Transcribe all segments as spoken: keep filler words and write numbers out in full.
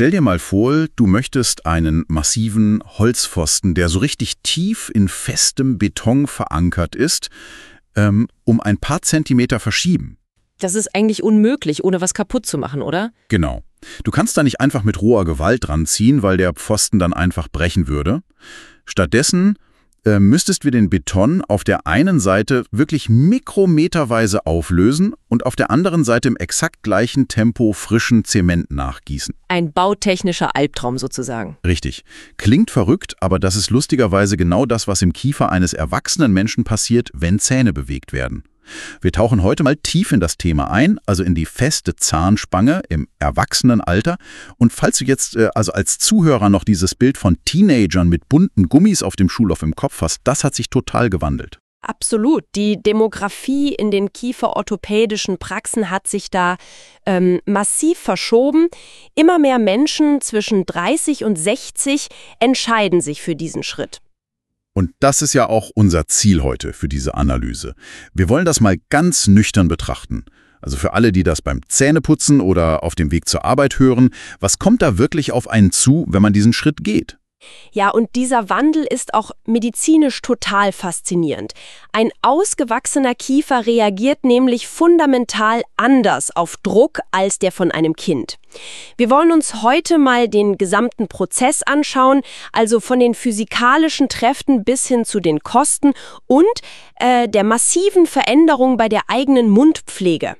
Stell dir mal vor, du möchtest einen massiven Holzpfosten, der so richtig tief in festem Beton verankert ist, ähm, um ein paar Zentimeter verschieben. Das ist eigentlich unmöglich, ohne was kaputt zu machen, oder? Genau. Du kannst da nicht einfach mit roher Gewalt dran ziehen, weil der Pfosten dann einfach brechen würde. Stattdessen äh, müsstest wir den Beton auf der einen Seite wirklich mikrometerweise auflösen und auf der anderen Seite im exakt gleichen Tempo frischen Zement nachgießen. Ein bautechnischer Albtraum sozusagen. Richtig. Klingt verrückt, aber das ist lustigerweise genau das, was im Kiefer eines erwachsenen Menschen passiert, wenn Zähne bewegt werden. Wir tauchen heute mal tief in das Thema ein, also in die feste Zahnspange im Erwachsenenalter. Und falls du jetzt äh, also als Zuhörer noch dieses Bild von Teenagern mit bunten Gummis auf dem Schulhof im Kopf hast, das hat sich total gewandelt. Absolut. Die Demografie in den kieferorthopädischen Praxen hat sich da ähm, massiv verschoben. Immer mehr Menschen zwischen dreißig und sechzig entscheiden sich für diesen Schritt. Und das ist ja auch unser Ziel heute für diese Analyse. Wir wollen das mal ganz nüchtern betrachten. Also für alle, die das beim Zähneputzen oder auf dem Weg zur Arbeit hören, was kommt da wirklich auf einen zu, wenn man diesen Schritt geht? Ja, und dieser Wandel ist auch medizinisch total faszinierend. Ein ausgewachsener Kiefer reagiert nämlich fundamental anders auf Druck als der von einem Kind. Wir wollen uns heute mal den gesamten Prozess anschauen, also von den physikalischen Kräften bis hin zu den Kosten und äh, der massiven Veränderung bei der eigenen Mundpflege.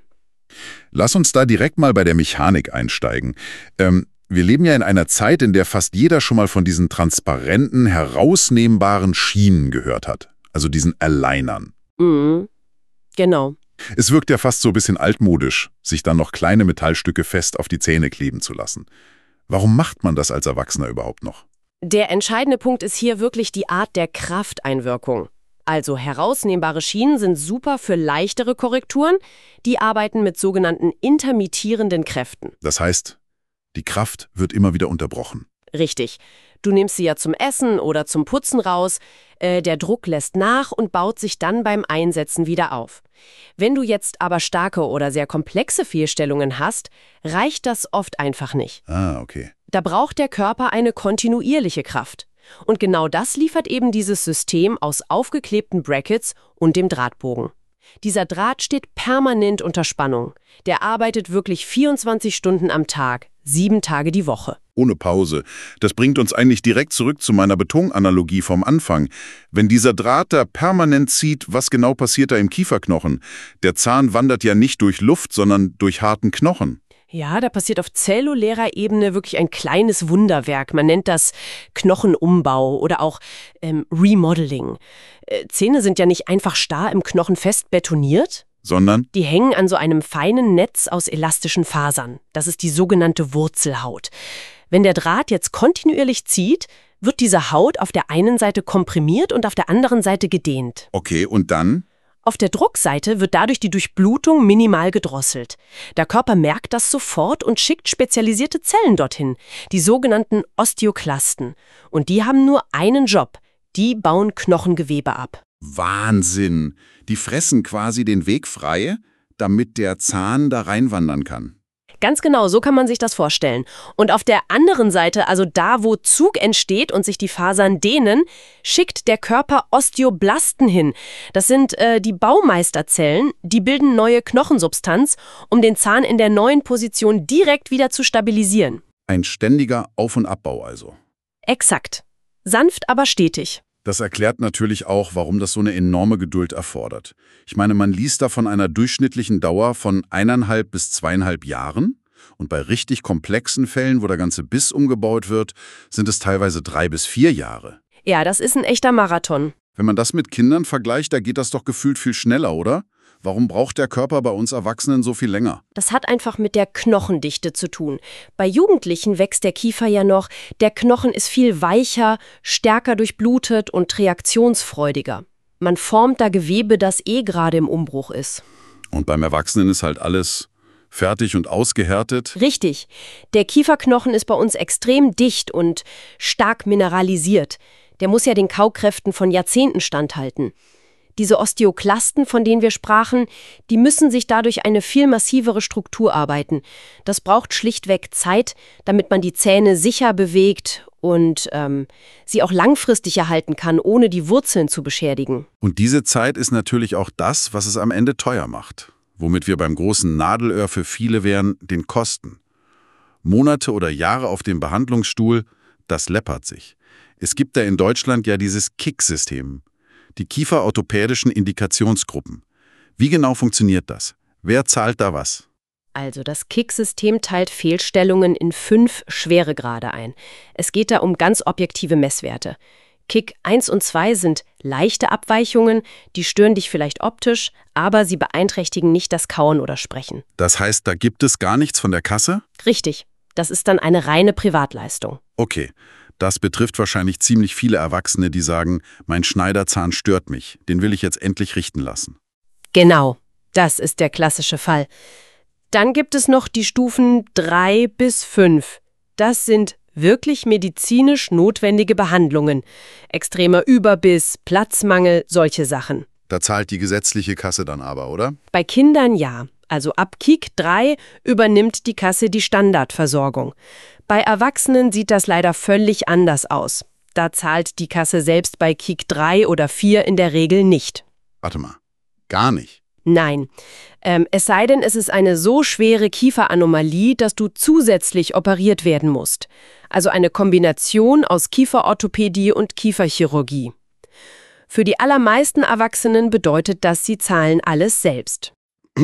Lass uns da direkt mal bei der Mechanik einsteigen. Ähm, Wir leben ja in einer Zeit, in der fast jeder schon mal von diesen transparenten, herausnehmbaren Schienen gehört hat. Also diesen Alignern. Mhm. Genau. Es wirkt ja fast so ein bisschen altmodisch, sich dann noch kleine Metallstücke fest auf die Zähne kleben zu lassen. Warum macht man das als Erwachsener überhaupt noch? Der entscheidende Punkt ist hier wirklich die Art der Krafteinwirkung. Also herausnehmbare Schienen sind super für leichtere Korrekturen. Die arbeiten mit sogenannten intermittierenden Kräften. Das heißt, die Kraft wird immer wieder unterbrochen. Richtig. Du nimmst sie ja zum Essen oder zum Putzen raus. Äh, der Druck lässt nach und baut sich dann beim Einsetzen wieder auf. Wenn du jetzt aber starke oder sehr komplexe Fehlstellungen hast, reicht das oft einfach nicht. Ah, okay. Da braucht der Körper eine kontinuierliche Kraft. Und genau das liefert eben dieses System aus aufgeklebten Brackets und dem Drahtbogen. Dieser Draht steht permanent unter Spannung. Der arbeitet wirklich vierundzwanzig Stunden am Tag, sieben Tage die Woche. Ohne Pause. Das bringt uns eigentlich direkt zurück zu meiner Betonanalogie vom Anfang. Wenn dieser Draht da permanent zieht, was genau passiert da im Kieferknochen? Der Zahn wandert ja nicht durch Luft, sondern durch harten Knochen. Ja, da passiert auf zellulärer Ebene wirklich ein kleines Wunderwerk. Man nennt das Knochenumbau oder auch ähm, Remodeling. Äh, Zähne sind ja nicht einfach starr im Knochen fest betoniert, Sondern? Die hängen an so einem feinen Netz aus elastischen Fasern. Das ist die sogenannte Wurzelhaut. Wenn der Draht jetzt kontinuierlich zieht, wird diese Haut auf der einen Seite komprimiert und auf der anderen Seite gedehnt. Okay, und dann? Auf der Druckseite wird dadurch die Durchblutung minimal gedrosselt. Der Körper merkt das sofort und schickt spezialisierte Zellen dorthin, die sogenannten Osteoklasten. Und die haben nur einen Job: Die bauen Knochengewebe ab. Wahnsinn! Die fressen quasi den Weg frei, damit der Zahn da reinwandern kann. Ganz genau, so kann man sich das vorstellen. Und auf der anderen Seite, also da, wo Zug entsteht und sich die Fasern dehnen, schickt der Körper Osteoblasten hin. Das sind äh, die Baumeisterzellen, die bilden neue Knochensubstanz, um den Zahn in der neuen Position direkt wieder zu stabilisieren. Ein ständiger Auf- und Abbau also. Exakt. Sanft, aber stetig. Das erklärt natürlich auch, warum das so eine enorme Geduld erfordert. Ich meine, man liest da von einer durchschnittlichen Dauer von eineinhalb bis zweieinhalb Jahren. Und bei richtig komplexen Fällen, wo der ganze Biss umgebaut wird, sind es teilweise drei bis vier Jahre. Ja, das ist ein echter Marathon. Wenn man das mit Kindern vergleicht, da geht das doch gefühlt viel schneller, oder? Warum braucht der Körper bei uns Erwachsenen so viel länger? Das hat einfach mit der Knochendichte zu tun. Bei Jugendlichen wächst der Kiefer ja noch, der Knochen ist viel weicher, stärker durchblutet und reaktionsfreudiger. Man formt da Gewebe, das eh gerade im Umbruch ist. Und beim Erwachsenen ist halt alles fertig und ausgehärtet? Richtig. Der Kieferknochen ist bei uns extrem dicht und stark mineralisiert. Der muss ja den Kaukräften von Jahrzehnten standhalten. Diese Osteoklasten, von denen wir sprachen, die müssen sich dadurch eine viel massivere Struktur arbeiten. Das braucht schlichtweg Zeit, damit man die Zähne sicher bewegt und ähm, sie auch langfristig erhalten kann, ohne die Wurzeln zu beschädigen. Und diese Zeit ist natürlich auch das, was es am Ende teuer macht. Womit wir beim großen Nadelöhr für viele wären, den Kosten. Monate oder Jahre auf dem Behandlungsstuhl, das läppert sich. Es gibt da in Deutschland ja dieses K I C-System, die kieferorthopädischen Indikationsgruppen. Wie genau funktioniert das? Wer zahlt da was? Also das K I C-System teilt Fehlstellungen in fünf Schweregrade ein. Es geht da um ganz objektive Messwerte. K I C eins und zwei sind leichte Abweichungen, die stören dich vielleicht optisch, aber sie beeinträchtigen nicht das Kauen oder Sprechen. Das heißt, da gibt es gar nichts von der Kasse? Richtig, das ist dann eine reine Privatleistung. Okay, das betrifft wahrscheinlich ziemlich viele Erwachsene, die sagen, mein Schneiderzahn stört mich, den will ich jetzt endlich richten lassen. Genau, das ist der klassische Fall. Dann gibt es noch die Stufen drei bis fünf. Das sind wirklich medizinisch notwendige Behandlungen. Extremer Überbiss, Platzmangel, solche Sachen. Da zahlt die gesetzliche Kasse dann aber, oder? Bei Kindern ja. Also ab K I C drei übernimmt die Kasse die Standardversorgung. Bei Erwachsenen sieht das leider völlig anders aus. Da zahlt die Kasse selbst bei K I C drei oder vier in der Regel nicht. Warte mal, gar nicht? Nein. Ähm, es sei denn, es ist eine so schwere Kieferanomalie, dass du zusätzlich operiert werden musst. Also eine Kombination aus Kieferorthopädie und Kieferchirurgie. Für die allermeisten Erwachsenen bedeutet das, sie zahlen alles selbst.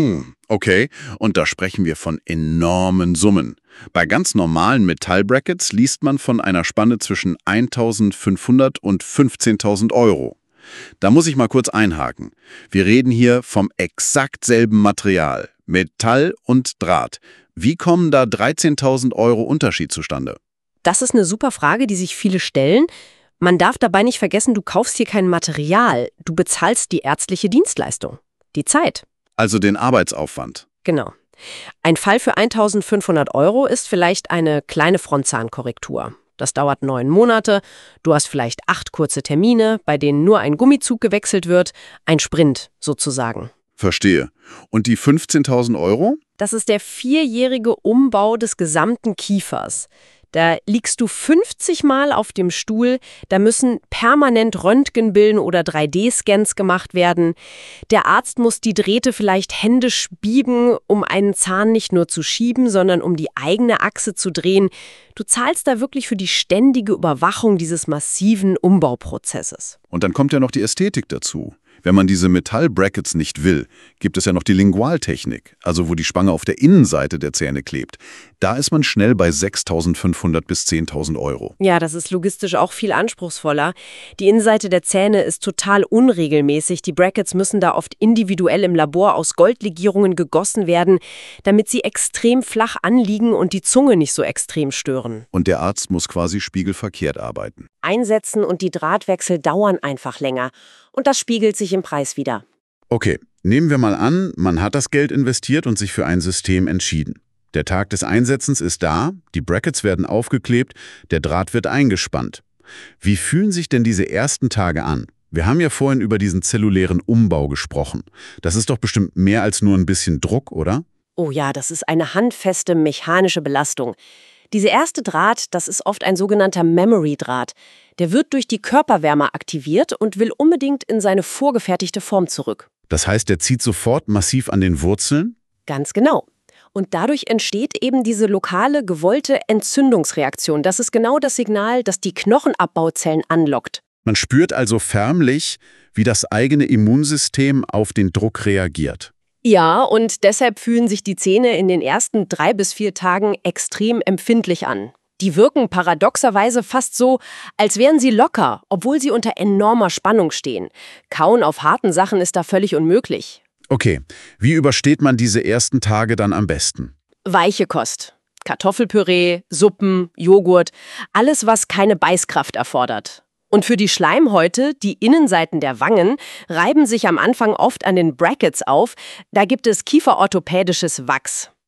Okay, und da sprechen wir von enormen Summen. Bei ganz normalen Metallbrackets liest man von einer Spanne zwischen eintausendfünfhundert und fünfzehntausend Euro. Da muss ich mal kurz einhaken. Wir reden hier vom exakt selben Material, Metall und Draht. Wie kommen da dreizehntausend Euro Unterschied zustande? Das ist eine super Frage, die sich viele stellen. Man darf dabei nicht vergessen, du kaufst hier kein Material, du bezahlst die ärztliche Dienstleistung, die Zeit. Also den Arbeitsaufwand. Genau. Ein Fall für eintausendfünfhundert Euro ist vielleicht eine kleine Frontzahnkorrektur. Das dauert neun Monate, du hast vielleicht acht kurze Termine, bei denen nur ein Gummizug gewechselt wird, ein Sprint sozusagen. Verstehe. Und die fünfzehntausend Euro? Das ist der vierjährige Umbau des gesamten Kiefers. Da liegst du fünfzig Mal auf dem Stuhl, da müssen permanent Röntgenbilden oder drei D Scans gemacht werden. Der Arzt muss die Drähte vielleicht händisch biegen, um einen Zahn nicht nur zu schieben, sondern um die eigene Achse zu drehen. Du zahlst da wirklich für die ständige Überwachung dieses massiven Umbauprozesses. Und dann kommt ja noch die Ästhetik dazu. Wenn man diese Metallbrackets nicht will, gibt es ja noch die Lingualtechnik, also wo die Spange auf der Innenseite der Zähne klebt. Da ist man schnell bei sechstausendfünfhundert bis zehntausend Euro. Ja, das ist logistisch auch viel anspruchsvoller. Die Innenseite der Zähne ist total unregelmäßig. Die Brackets müssen da oft individuell im Labor aus Goldlegierungen gegossen werden, damit sie extrem flach anliegen und die Zunge nicht so extrem stören. Und der Arzt muss quasi spiegelverkehrt arbeiten. Einsetzen und die Drahtwechsel dauern einfach länger. Und das spiegelt sich im Preis wider. Okay, nehmen wir mal an, man hat das Geld investiert und sich für ein System entschieden. Der Tag des Einsetzens ist da, die Brackets werden aufgeklebt, der Draht wird eingespannt. Wie fühlen sich denn diese ersten Tage an? Wir haben ja vorhin über diesen zellulären Umbau gesprochen. Das ist doch bestimmt mehr als nur ein bisschen Druck, oder? Oh ja, das ist eine handfeste mechanische Belastung. Dieser erste Draht, das ist oft ein sogenannter Memory-Draht. Der wird durch die Körperwärme aktiviert und will unbedingt in seine vorgefertigte Form zurück. Das heißt, der zieht sofort massiv an den Wurzeln? Ganz genau. Und dadurch entsteht eben diese lokale, gewollte Entzündungsreaktion. Das ist genau das Signal, das die Knochenabbauzellen anlockt. Man spürt also förmlich, wie das eigene Immunsystem auf den Druck reagiert. Ja, und deshalb fühlen sich die Zähne in den ersten drei bis vier Tagen extrem empfindlich an. Die wirken paradoxerweise fast so, als wären sie locker, obwohl sie unter enormer Spannung stehen. Kauen auf harten Sachen ist da völlig unmöglich. Okay, wie übersteht man diese ersten Tage dann am besten? Weiche Kost. Kartoffelpüree, Suppen, Joghurt, alles, was keine Beißkraft erfordert. Und für die Schleimhäute, die Innenseiten der Wangen, reiben sich am Anfang oft an den Brackets auf. Da gibt es kieferorthopädisches Wachs.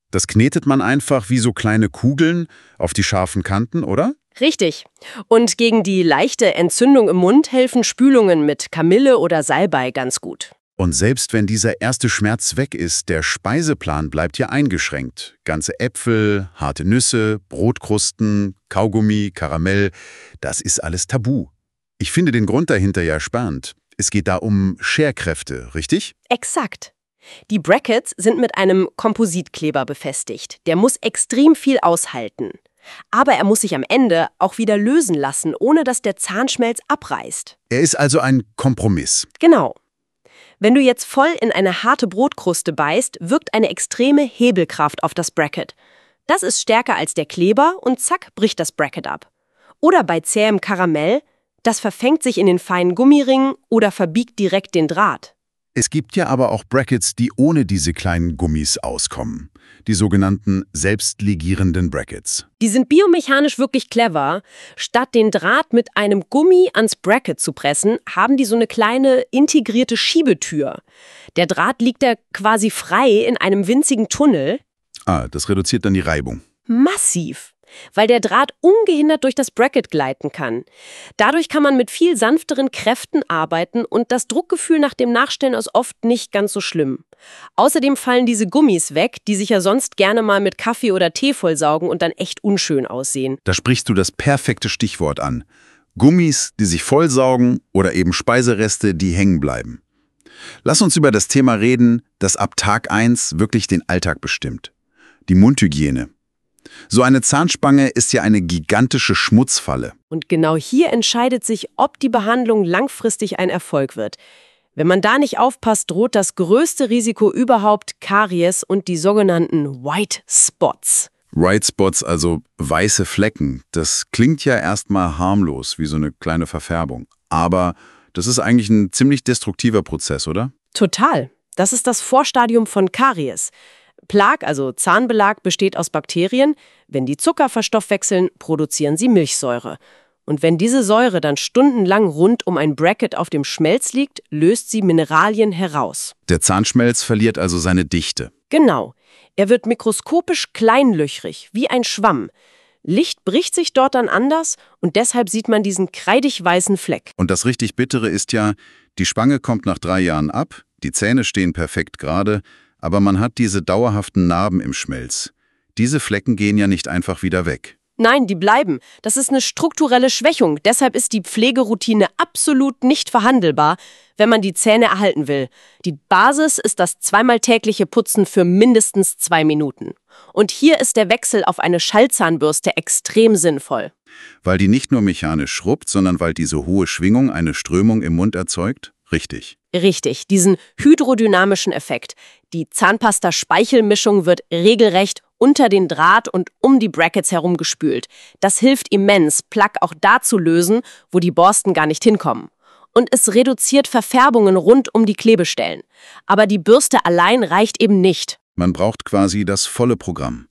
Das knetet man einfach wie so kleine Kugeln auf die scharfen Kanten, oder? Richtig. Und gegen die leichte Entzündung im Mund helfen Spülungen mit Kamille oder Salbei ganz gut. Und selbst wenn dieser erste Schmerz weg ist, der Speiseplan bleibt ja eingeschränkt. Ganze Äpfel, harte Nüsse, Brotkrusten, Kaugummi, Karamell, das ist alles tabu. Ich finde den Grund dahinter ja spannend. Es geht da um Scherkräfte, richtig? Exakt. Die Brackets sind mit einem Kompositkleber befestigt. Der muss extrem viel aushalten. Aber er muss sich am Ende auch wieder lösen lassen, ohne dass der Zahnschmelz abreißt. Er ist also ein Kompromiss. Genau. Wenn du jetzt voll in eine harte Brotkruste beißt, wirkt eine extreme Hebelkraft auf das Bracket. Das ist stärker als der Kleber und zack, bricht das Bracket ab. Oder bei zähem Karamell, das verfängt sich in den feinen Gummiringen oder verbiegt direkt den Draht. Es gibt ja aber auch Brackets, die ohne diese kleinen Gummis auskommen. Die sogenannten selbstligierenden Brackets. Die sind biomechanisch wirklich clever. Statt den Draht mit einem Gummi ans Bracket zu pressen, haben die so eine kleine integrierte Schiebetür. Der Draht liegt da quasi frei in einem winzigen Tunnel. Ah, das reduziert dann die Reibung. Massiv. Weil der Draht ungehindert durch das Bracket gleiten kann. Dadurch kann man mit viel sanfteren Kräften arbeiten und das Druckgefühl nach dem Nachstellen ist oft nicht ganz so schlimm. Außerdem fallen diese Gummis weg, die sich ja sonst gerne mal mit Kaffee oder Tee vollsaugen und dann echt unschön aussehen. Da sprichst du das perfekte Stichwort an. Gummis, die sich vollsaugen oder eben Speisereste, die hängen bleiben. Lass uns über das Thema reden, das ab Tag eins wirklich den Alltag bestimmt. Die Mundhygiene. So eine Zahnspange ist ja eine gigantische Schmutzfalle. Und genau hier entscheidet sich, ob die Behandlung langfristig ein Erfolg wird. Wenn man da nicht aufpasst, droht das größte Risiko überhaupt Karies und die sogenannten White Spots. White Spots, also weiße Flecken, das klingt ja erstmal harmlos, wie so eine kleine Verfärbung. Aber das ist eigentlich ein ziemlich destruktiver Prozess, oder? Total. Das ist das Vorstadium von Karies. Plag, also Zahnbelag, besteht aus Bakterien. Wenn die Zucker verstoffwechseln, produzieren sie Milchsäure. Und wenn diese Säure dann stundenlang rund um ein Bracket auf dem Schmelz liegt, löst sie Mineralien heraus. Der Zahnschmelz verliert also seine Dichte. Genau. Er wird mikroskopisch kleinlöchrig, wie ein Schwamm. Licht bricht sich dort dann anders und deshalb sieht man diesen kreidig weißen Fleck. Und das richtig Bittere ist ja, die Spange kommt nach drei Jahren ab, die Zähne stehen perfekt gerade, aber man hat diese dauerhaften Narben im Schmelz. Diese Flecken gehen ja nicht einfach wieder weg. Nein, die bleiben. Das ist eine strukturelle Schwächung. Deshalb ist die Pflegeroutine absolut nicht verhandelbar, wenn man die Zähne erhalten will. Die Basis ist das zweimal tägliche Putzen für mindestens zwei Minuten. Und hier ist der Wechsel auf eine Schallzahnbürste extrem sinnvoll. Weil die nicht nur mechanisch schrubbt, sondern weil diese hohe Schwingung eine Strömung im Mund erzeugt? Richtig. Richtig, diesen hydrodynamischen Effekt. Die Zahnpasta-Speichelmischung wird regelrecht unter den Draht und um die Brackets herum gespült. Das hilft immens, Plaque auch da zu lösen, wo die Borsten gar nicht hinkommen. Und es reduziert Verfärbungen rund um die Klebestellen. Aber die Bürste allein reicht eben nicht. Man braucht quasi das volle Programm.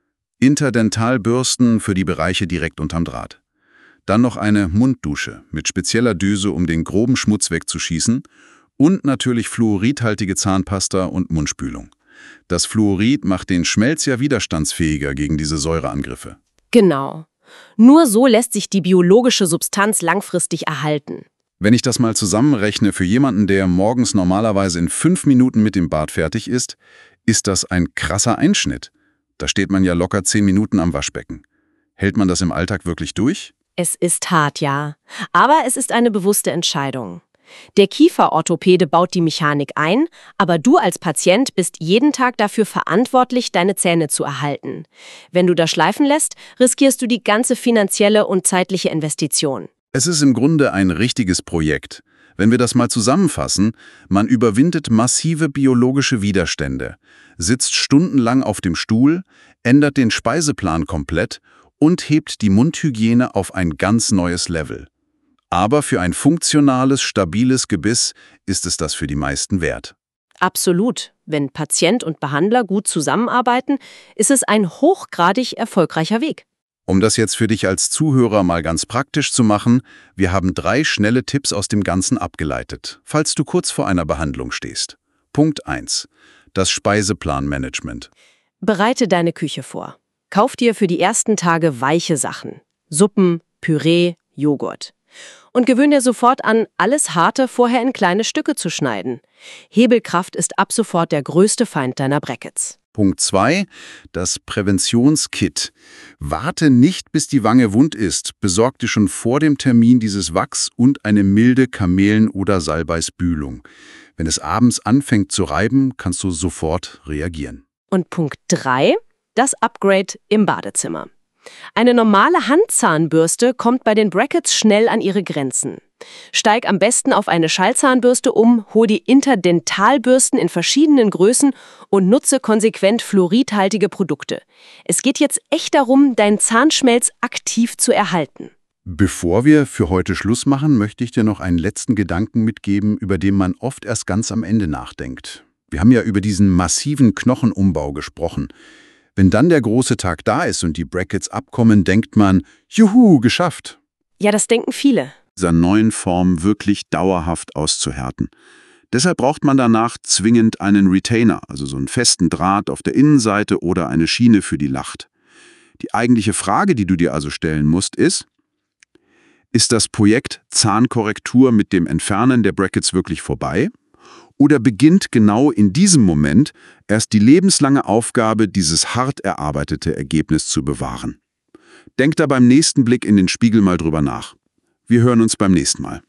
Interdentalbürsten für die Bereiche direkt unterm Draht. Dann noch eine Munddusche mit spezieller Düse, um den groben Schmutz wegzuschießen. Und natürlich fluoridhaltige Zahnpasta und Mundspülung. Das Fluorid macht den Schmelz ja widerstandsfähiger gegen diese Säureangriffe. Genau. Nur so lässt sich die biologische Substanz langfristig erhalten. Wenn ich das mal zusammenrechne für jemanden, der morgens normalerweise in fünf Minuten mit dem Bad fertig ist, ist das ein krasser Einschnitt. Da steht man ja locker zehn Minuten am Waschbecken. Hält man das im Alltag wirklich durch? Es ist hart, ja. Aber es ist eine bewusste Entscheidung. Der Kieferorthopäde baut die Mechanik ein, aber du als Patient bist jeden Tag dafür verantwortlich, deine Zähne zu erhalten. Wenn du das schleifen lässt, riskierst du die ganze finanzielle und zeitliche Investition. Es ist im Grunde ein richtiges Projekt. Wenn wir das mal zusammenfassen, man überwindet massive biologische Widerstände, sitzt stundenlang auf dem Stuhl, ändert den Speiseplan komplett und hebt die Mundhygiene auf ein ganz neues Level. Aber für ein funktionales, stabiles Gebiss ist es das für die meisten wert. Absolut. Wenn Patient und Behandler gut zusammenarbeiten, ist es ein hochgradig erfolgreicher Weg. Um das jetzt für dich als Zuhörer mal ganz praktisch zu machen, wir haben drei schnelle Tipps aus dem Ganzen abgeleitet, falls du kurz vor einer Behandlung stehst. Punkt eins. Das Speiseplanmanagement. Bereite deine Küche vor. Kauf dir für die ersten Tage weiche Sachen. Suppen, Püree, Joghurt. Und gewöhn dir sofort an, alles Harte vorher in kleine Stücke zu schneiden. Hebelkraft ist ab sofort der größte Feind deiner Brackets. Punkt zwei. Das Präventionskit. Warte nicht, bis die Wange wund ist. Besorg dir schon vor dem Termin dieses Wachs und eine milde Kamelen- oder Salbeisspülung. Wenn es abends anfängt zu reiben, kannst du sofort reagieren. Und Punkt drei. Das Upgrade im Badezimmer. Eine normale Handzahnbürste kommt bei den Brackets schnell an ihre Grenzen. Steig am besten auf eine Schallzahnbürste um, hol die Interdentalbürsten in verschiedenen Größen und nutze konsequent fluoridhaltige Produkte. Es geht jetzt echt darum, deinen Zahnschmelz aktiv zu erhalten. Bevor wir für heute Schluss machen, möchte ich dir noch einen letzten Gedanken mitgeben, über den man oft erst ganz am Ende nachdenkt. Wir haben ja über diesen massiven Knochenumbau gesprochen. Wenn dann der große Tag da ist und die Brackets abkommen, denkt man, juhu, geschafft. Ja, das denken viele. Dieser neuen Form wirklich dauerhaft auszuhärten. Deshalb braucht man danach zwingend einen Retainer, also so einen festen Draht auf der Innenseite oder eine Schiene für die Lacht. Die eigentliche Frage, die du dir also stellen musst, ist, ist das Projekt Zahnkorrektur mit dem Entfernen der Brackets wirklich vorbei? Oder beginnt genau in diesem Moment erst die lebenslange Aufgabe, dieses hart erarbeitete Ergebnis zu bewahren? Denk da beim nächsten Blick in den Spiegel mal drüber nach. Wir hören uns beim nächsten Mal.